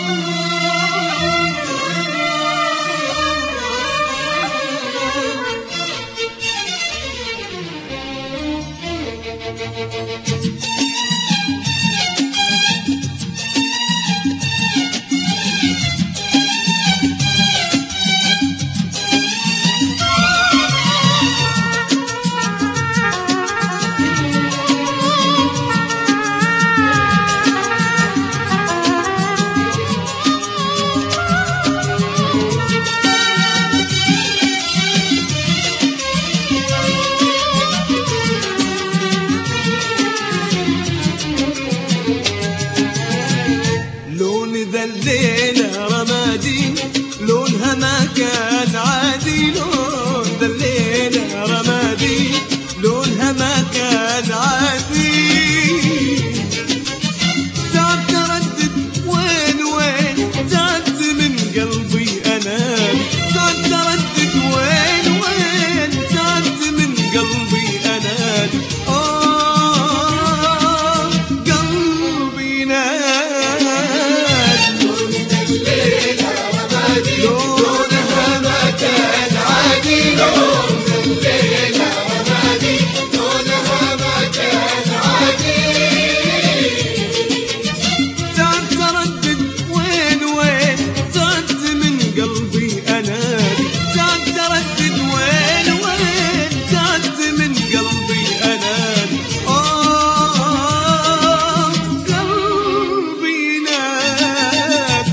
الليلة رمادي لونها ما كان عادي، لون ذا الليلة رمادي لونها ما كان عادي. تعب تردد وين وين تعبت من قلبي أنادي، تعب تردد وين وين تعبت من قلبي أنادي. قلبي نادي لونها ما كان عادي، لون الليلة رمادي لونها ما كان عادي. تعب تردد وين وين تعبت من قلبي أنادي، تعب تردد وين وين تعبت من قلبي أنادي. قلبي نادي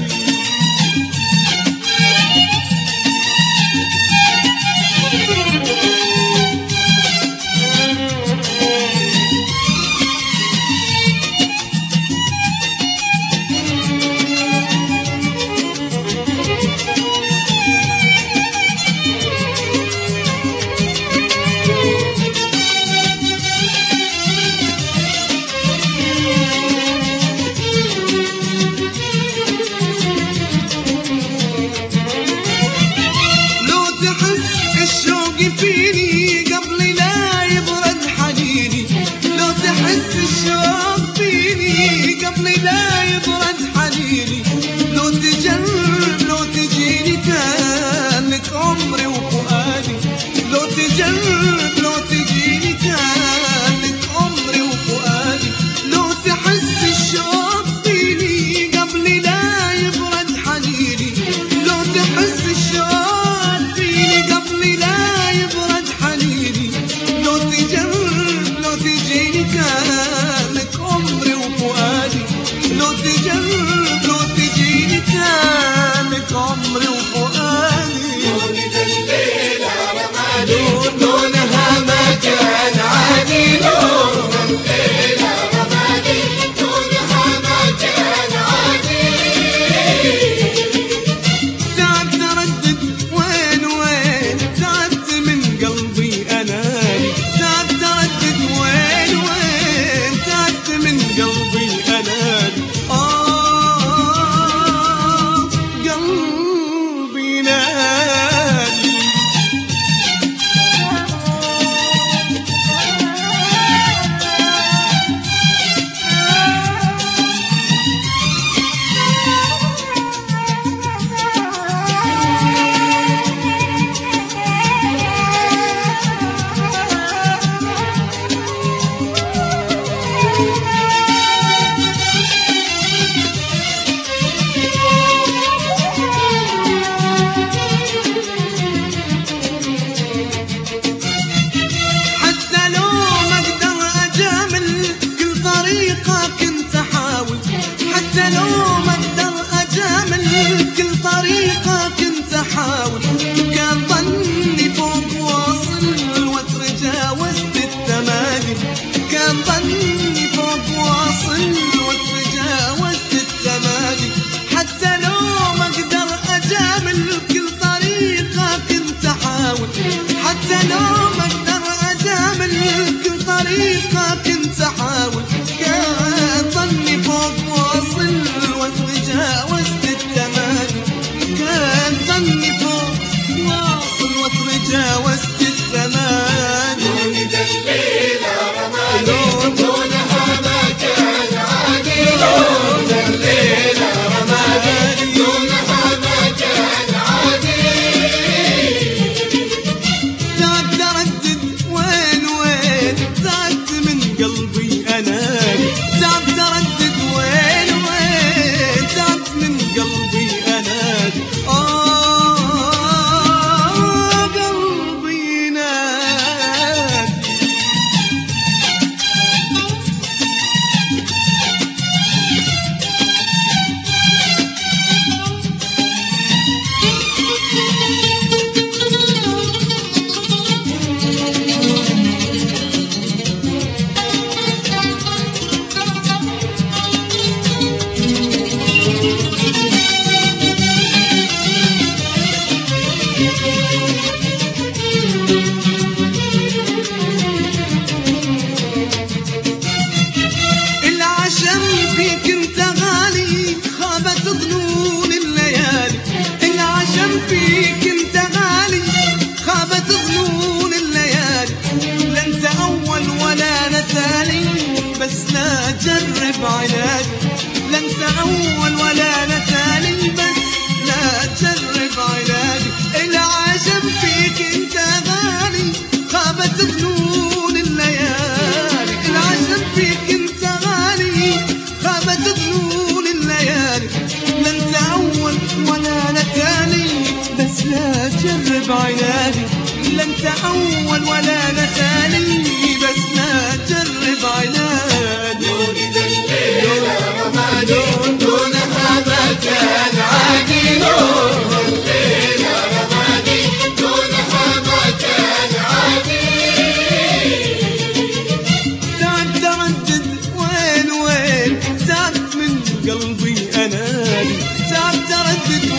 فيني قبل لا يبرد حنيني، لو تحس الشوق فيني قبل لا يبرد حنيني. لو تجرب لو تجيني كانك عمري وفؤادي، لو تجرب لو تجيني كانك عمري وفؤادي. لو تحس الشوق فيني قبل لا يبرد حنيني، لو تحس الشوق فيني قبل لا يبرد حنيني. لو تجرب لو تجيني كانك عمري وفؤادي، لو تجرب لو تجيني كانك عمري وفؤادي. لون الليلة رمادي لونها ما كان عادي، لون الليلة رمادي لونها ما كان عادي. تعب تردد وين وين تعبت من قلبي أنادي، تعب تردد وين وين تعبت من قلبي أنادي. قلبي نادي أحاول. كان ظني فوق واصل وتجاوزت التمادي، كان ظني فوق واصل وتجاوزت التمادي. حتى لو ما أقدر أجامل كل طريقة كنت أحاول، حتى لو ما أقدر أجامل كل طريقة كنت أحاول. كان ظني فوق واصل وتجاوزت التمادي، كان ظني فوق أول ولا أنا ثاني، بس لا تجرب عنادي. العجب فيك انت غالي خابت ظنون الليالي، العجب فيك انت غالي خابت ظنون الليالي. لا انت أول ولا أنا ثاني، بس لا تجرب عنادي. لا انت أول ولا أنا ثاني، بس لا تجرب عنادي. ولد الليلة رمادي دون هبة العادي، لون الليلة رمادي دون هبة العادي. تعب تردد وين وين، تعب من قلبي أنادي، تعب تردد